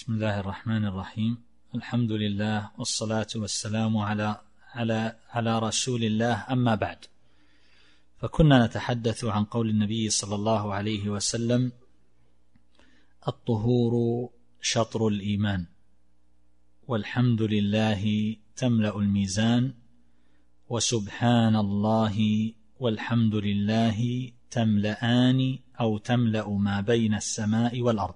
بسم الله الرحمن الرحيم. الحمد لله والصلاة والسلام على رسول الله. أما بعد، فكنا نتحدث عن قول النبي صلى الله عليه وسلم: الطهور شطر الإيمان، والحمد لله تملأ الميزان، وسبحان الله والحمد لله تملأان أو تملأ ما بين السماء والأرض.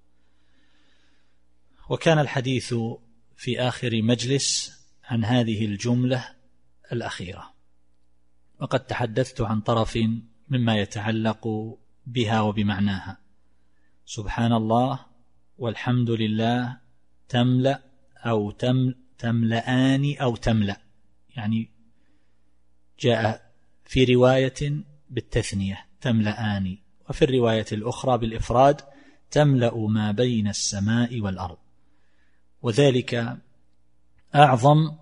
وكان الحديث في آخر مجلس عن هذه الجملة الأخيرة، وقد تحدثت عن طرف مما يتعلق بها وبمعناها. سبحان الله والحمد لله تملأ أو تملأان أو تملأ، يعني جاء في رواية بالتثنية تملأان، وفي الرواية الأخرى بالإفراد تملأ ما بين السماء والأرض. وذلك أعظم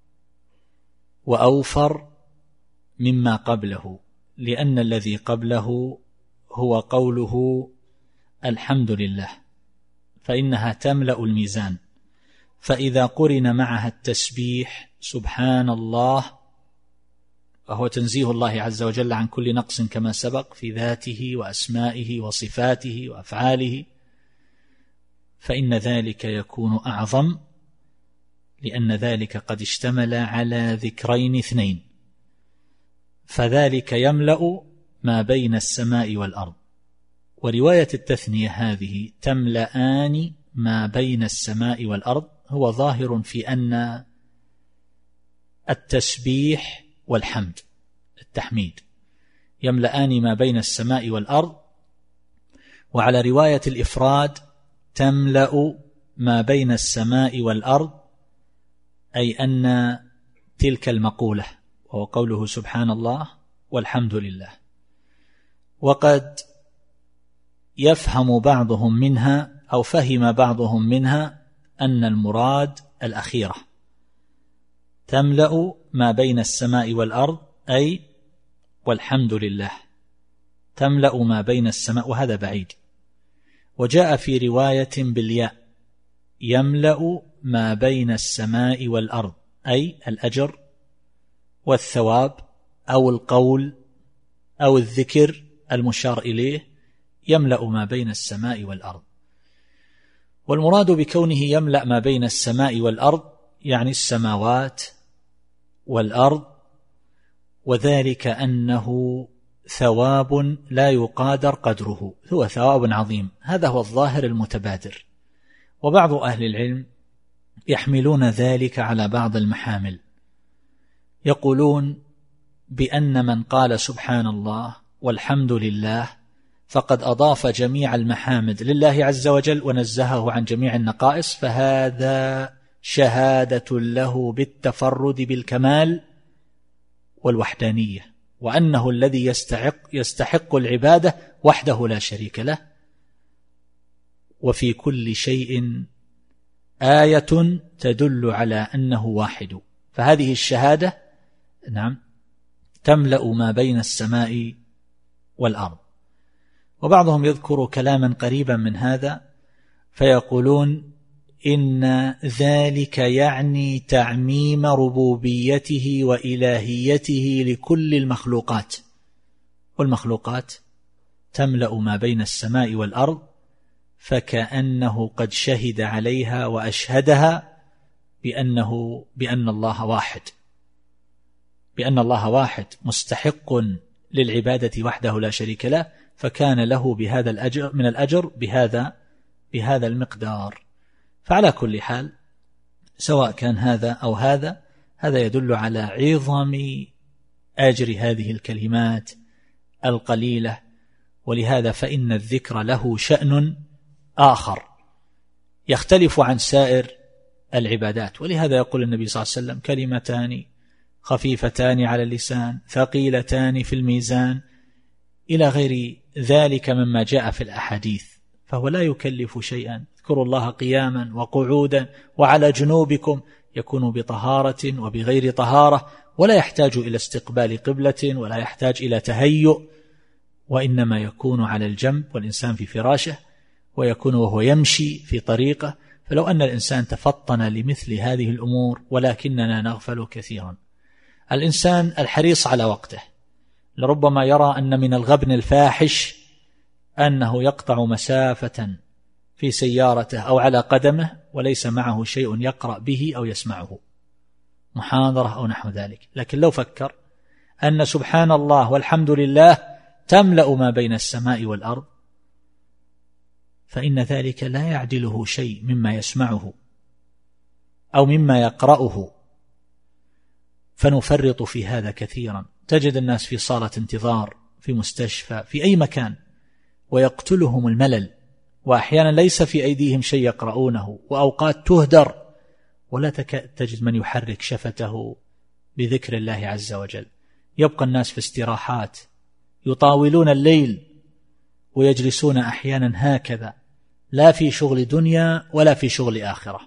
وأوفر مما قبله، لأن الذي قبله هو قوله الحمد لله، فإنها تملأ الميزان، فإذا قرن معها التسبيح سبحان الله، وهو تنزيه الله عز وجل عن كل نقص كما سبق في ذاته وأسمائه وصفاته وأفعاله، فإن ذلك يكون أعظم، لأن ذلك قد اشتمل على ذكرين اثنين، فذلك يملأ ما بين السماء والأرض. ورواية التثنية هذه تملأان ما بين السماء والأرض هو ظاهر في أن التسبيح والحمد التحميد يملأان ما بين السماء والأرض. وعلى رواية الإفراد تملأ ما بين السماء والأرض، أي أن تلك المقولة وهو قوله سبحان الله والحمد لله. وقد يفهم بعضهم منها أو فهم بعضهم منها أن المراد الأخيرة، تملأ ما بين السماء والأرض، أي والحمد لله تملأ ما بين السماء، وهذا بعيد. وجاء في رواية بالياء يملأ ما بين السماء والأرض، أي الأجر والثواب أو القول أو الذكر المشار إليه يملأ ما بين السماء والأرض. والمراد بكونه يملأ ما بين السماء والأرض يعني السماوات والأرض، وذلك أنه ثواب لا يقادر قدره، هو ثواب عظيم، هذا هو الظاهر المتبادر. وبعض أهل العلم يحملون ذلك على بعض المحامل، يقولون بأن من قال سبحان الله والحمد لله فقد أضاف جميع المحامد لله عز وجل ونزهه عن جميع النقائص، فهذا شهادة له بالتفرد بالكمال والوحدانية، وأنه الذي يستحق العبادة وحده لا شريك له، وفي كل شيء آية تدل على أنه واحد. فهذه الشهادة نعم تملأ ما بين السماء والأرض. وبعضهم يذكر كلاما قريبا من هذا فيقولون إن ذلك يعني تعميم ربوبيته وإلهيته لكل المخلوقات، والمخلوقات تملأ ما بين السماء والأرض، فكأنه قد شهد عليها وأشهدها بأن الله واحد، بأن الله واحد مستحق للعبادة وحده لا شريك له، فكان له بهذا الأجر من الأجر بهذا المقدار. فعلى كل حال سواء كان هذا أو هذا يدل على عظم أجر هذه الكلمات القليلة. ولهذا فإن الذكر له شأن آخر يختلف عن سائر العبادات. ولهذا يقول النبي صلى الله عليه وسلم: كلمتان خفيفتان على اللسان ثقيلتان في الميزان، إلى غير ذلك مما جاء في الأحاديث. فهو لا يكلف شيئا، اذكروا الله قياما وقعودا وعلى جنوبكم، يكون بطهارة وبغير طهارة، ولا يحتاج إلى استقبال قبلة ولا يحتاج إلى تهيؤ، وإنما يكون على الجنب والإنسان في فراشه، ويكون وهو يمشي في طريقه، فلو أن الإنسان تفطن لمثل هذه الأمور، ولكننا نغفل كثيرا. الإنسان الحريص على وقته لربما يرى أن من الغبن الفاحش أنه يقطع مسافة في سيارته أو على قدمه وليس معه شيء يقرأ به أو يسمعه، محاضرة أو نحو ذلك. لكن لو فكر أن سبحان الله والحمد لله تملأ ما بين السماء والأرض، فإن ذلك لا يعدله شيء مما يسمعه أو مما يقرأه، فنفرط في هذا كثيرا. تجد الناس في صالة انتظار، في مستشفى، في أي مكان، ويقتلهم الملل، وأحيانا ليس في أيديهم شيء يقرؤونه، وأوقات تهدر ولا تجد من يحرك شفته بذكر الله عز وجل. يبقى الناس في استراحات يطاولون الليل ويجلسون أحيانا هكذا، لا في شغل دنيا ولا في شغل آخرة،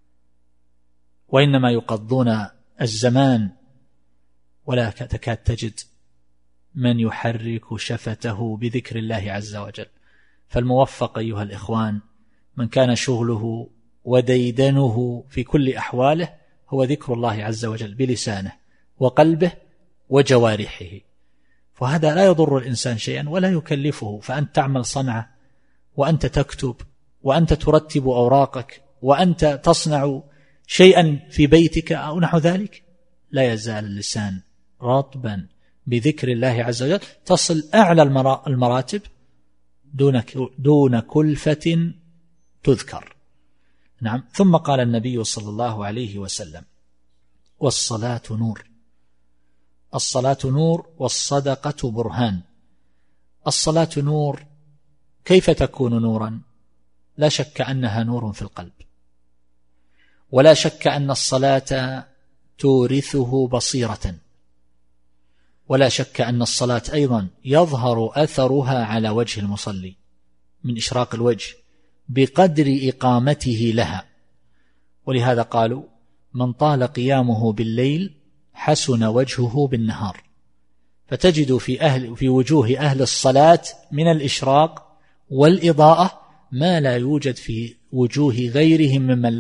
وإنما يقضون الزمان، ولا تكاد تجد من يحرك شفته بذكر الله عز وجل. فالموفق أيها الإخوان من كان شغله وديدنه في كل أحواله هو ذكر الله عز وجل بلسانه وقلبه وجوارحه، فهذا لا يضر الإنسان شيئا ولا يكلفه. فأنت تعمل صنعة، وأنت تكتب، وأنت ترتب أوراقك، وأنت تصنع شيئا في بيتك أو نحو ذلك، لا يزال اللسان رطبا بذكر الله عز وجل، تصل أعلى المراتب دون كلفة تذكر. نعم. ثم قال النبي صلى الله عليه وسلم: والصلاة نور. الصلاة نور والصدقة برهان. الصلاة نور، كيف تكون نورا؟ لا شك أنها نور في القلب، ولا شك أن الصلاة تورثه بصيرة، ولا شك أن الصلاة أيضا يظهر أثرها على وجه المصلي من إشراق الوجه بقدر إقامته لها. ولهذا قالوا: من طال قيامه بالليل حسن وجهه بالنهار. فتجد في وجوه أهل الصلاة من الإشراق والإضاءة ما لا يوجد في وجوه غيرهم ممن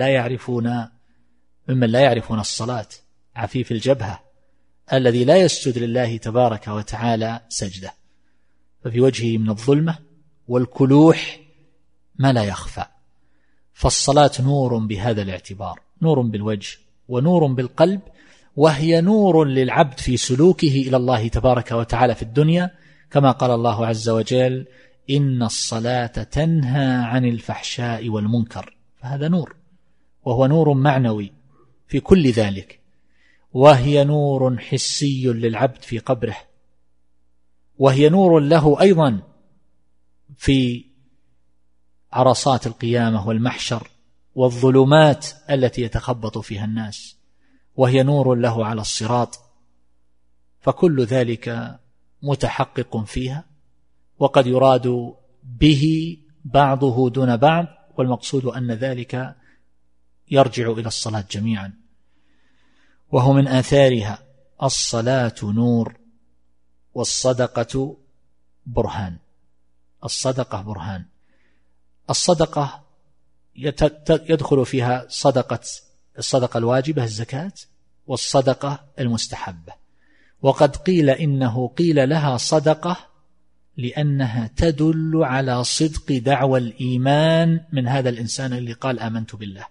لا يعرفون الصلاة. عفيف الجبهة الذي لا يسجد لله تبارك وتعالى سجدة، ففي وجهه من الظلمة والكلوح ما لا يخفى. فالصلاة نور بهذا الاعتبار، نور بالوجه ونور بالقلب، وهي نور للعبد في سلوكه إلى الله تبارك وتعالى في الدنيا، كما قال الله عز وجل: إن الصلاة تنهى عن الفحشاء والمنكر. فهذا نور، وهو نور معنوي في كل ذلك، وهي نور حسي للعبد في قبره، وهي نور له أيضا في عرصات القيامة والمحشر والظلمات التي يتخبط فيها الناس، وهي نور له على الصراط. فكل ذلك متحقق فيها، وقد يراد به بعضه دون بعض، والمقصود أن ذلك يرجع إلى الصلاة جميعا. وهو من آثارها: الصلاة نور والصدقة برهان. الصدقة برهان. الصدقة يدخل فيها الصدقة الواجبة الزكاة، والصدقة المستحبة. وقد قيل إنه قيل لها صدقة لأنها تدل على صدق دعوى الإيمان من هذا الإنسان اللي قال آمنت بالله.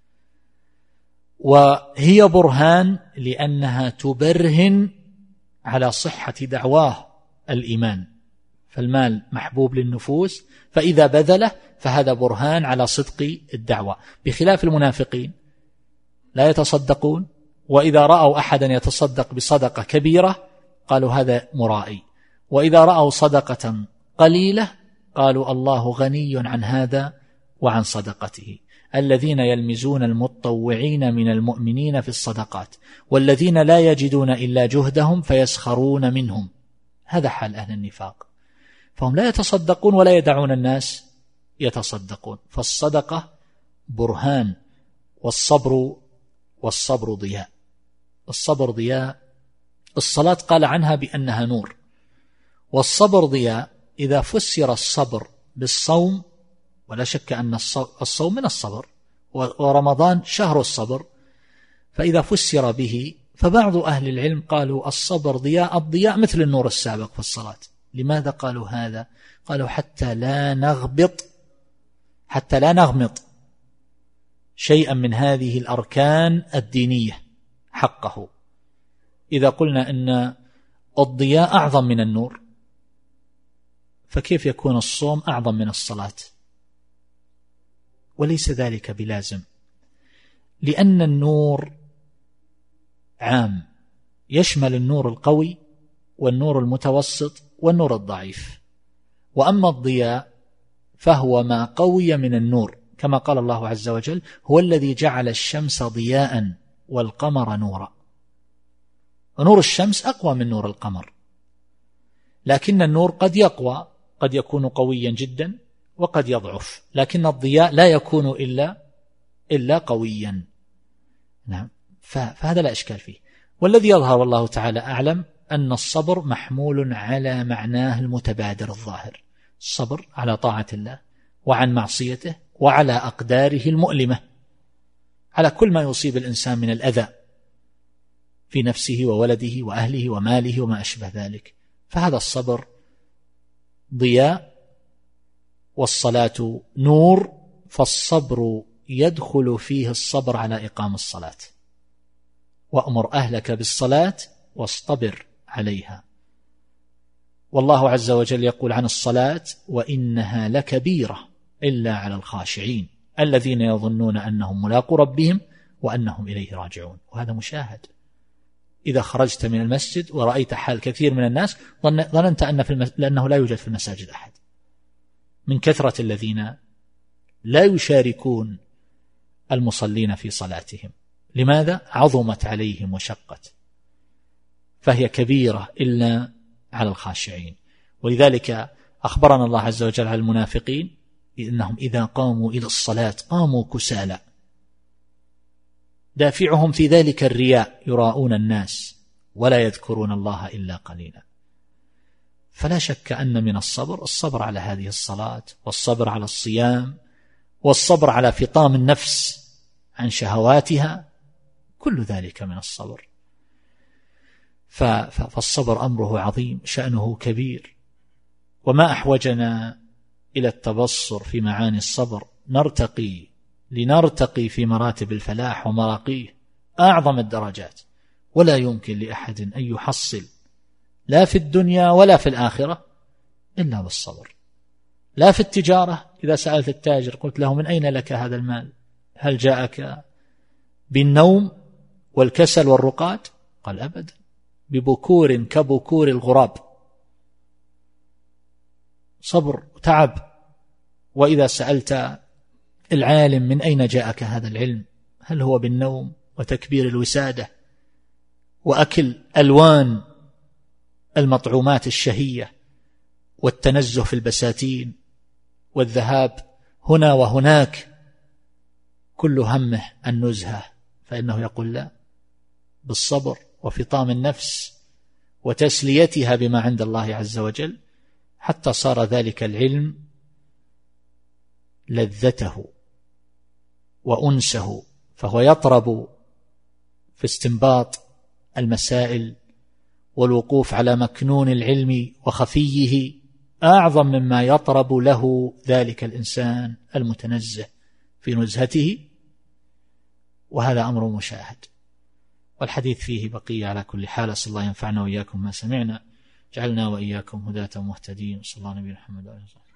وهي برهان لأنها تبرهن على صحة دعواه الإيمان. فالمال محبوب للنفوس، فإذا بذله فهذا برهان على صدق الدعوة، بخلاف المنافقين لا يتصدقون، وإذا رأوا أحدا يتصدق بصدقة كبيرة قالوا هذا مرائي، وإذا رأوا صدقة قليلة قالوا الله غني عن هذا وعن صدقته. الذين يلمزون المتطوعين من المؤمنين في الصدقات والذين لا يجدون إلا جهدهم فيسخرون منهم. هذا حال أهل النفاق، فهم لا يتصدقون ولا يدعون الناس يتصدقون. فالصدقة برهان، والصبر ضياء. الصبر ضياء. الصلاة قال عنها بأنها نور، والصبر ضياء. إذا فسر الصبر بالصوم، ولا شك أن الصوم من الصبر، ورمضان شهر الصبر. فإذا فسر به، فبعض أهل العلم قالوا الصبر ضياء، الضياء مثل النور السابق في الصلاة. لماذا قالوا هذا؟ قالوا حتى لا نغمط شيئا من هذه الأركان الدينية حقه. إذا قلنا أن الضياء أعظم من النور، فكيف يكون الصوم أعظم من الصلاة؟ وليس ذلك بلازم، لأن النور عام، يشمل النور القوي والنور المتوسط والنور الضعيف. وأما الضياء فهو ما قوي من النور، كما قال الله عز وجل: هو الذي جعل الشمس ضياء والقمر نورا. ونور الشمس أقوى من نور القمر، لكن النور قد يقوى، قد يكون قويا جدا وقد يضعف، لكن الضياء لا يكون إلا قويا. نعم، فهذا لا إشكال فيه. والذي يظهر والله تعالى أعلم أن الصبر محمول على معناه المتبادر الظاهر، الصبر على طاعة الله وعن معصيته وعلى أقداره المؤلمة، على كل ما يصيب الإنسان من الأذى في نفسه وولده وأهله وماله وما أشبه ذلك. فهذا الصبر ضياء والصلاة نور، فالصبر يدخل فيه الصبر على إقام الصلاة. وأمر أهلك بالصلاة واصطبر عليها. والله عز وجل يقول عن الصلاة: وإنها لكبيرة إلا على الخاشعين الذين يظنون أنهم ملاقو ربهم وأنهم إليه راجعون. وهذا مشاهد. إذا خرجت من المسجد ورأيت حال كثير من الناس ظننت لأنه لا يوجد في المساجد أحد، من كثرة الذين لا يشاركون المصلين في صلاتهم. لماذا؟ عظمت عليهم وشقت، فهي كبيرة إلا على الخاشعين. ولذلك أخبرنا الله عز وجل على المنافقين إنهم إذا قاموا إلى الصلاة قاموا كسالى، دافعهم في ذلك الرياء، يراؤون الناس ولا يذكرون الله إلا قليلا. فلا شك أن من الصبر على هذه الصلاة، والصبر على الصيام، والصبر على فطام النفس عن شهواتها، كل ذلك من الصبر. فالصبر أمره عظيم، شأنه كبير. وما أحوجنا إلى التبصر في معاني الصبر، لنرتقي في مراتب الفلاح ومراقيه أعظم الدرجات. ولا يمكن لأحد أن يحصل لا في الدنيا ولا في الآخرة إلا بالصبر. لا في التجارة، إذا سألت التاجر قلت له: من أين لك هذا المال؟ هل جاءك بالنوم والكسل والرقاد؟ قال: أبدا، ببكور كبكور الغراب، صبر وتعب. وإذا سألت العالم: من أين جاءك هذا العلم؟ هل هو بالنوم وتكبير الوسادة وأكل ألوان المطعومات الشهية والتنزه في البساتين والذهاب هنا وهناك، كل همه النزهة؟ فإنه يقول: لا، بالصبر وفطام النفس وتسليتها بما عند الله عز وجل، حتى صار ذلك العلم لذته وأنسه، فهو يطرب في استنباط المسائل والوقوف على مكنون العلم وخفيه أعظم مما يطرب له ذلك الإنسان المتنزه في نزهته. وهذا أمر مشاهد، والحديث فيه بقية. على كل حال، أسأل الله ينفعنا وإياكم ما سمعنا، جعلنا وإياكم هداة مهتدين. صلى الله عليه وسلم.